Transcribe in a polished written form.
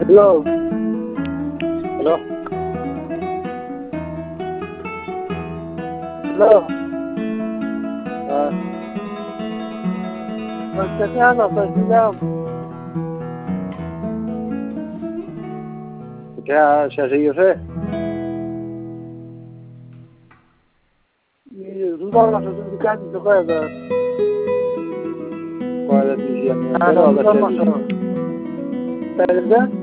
Hello. Hello. Hello. Cristiano, क्या सही है ये ruolo giudicati dov'è quale diciamo però la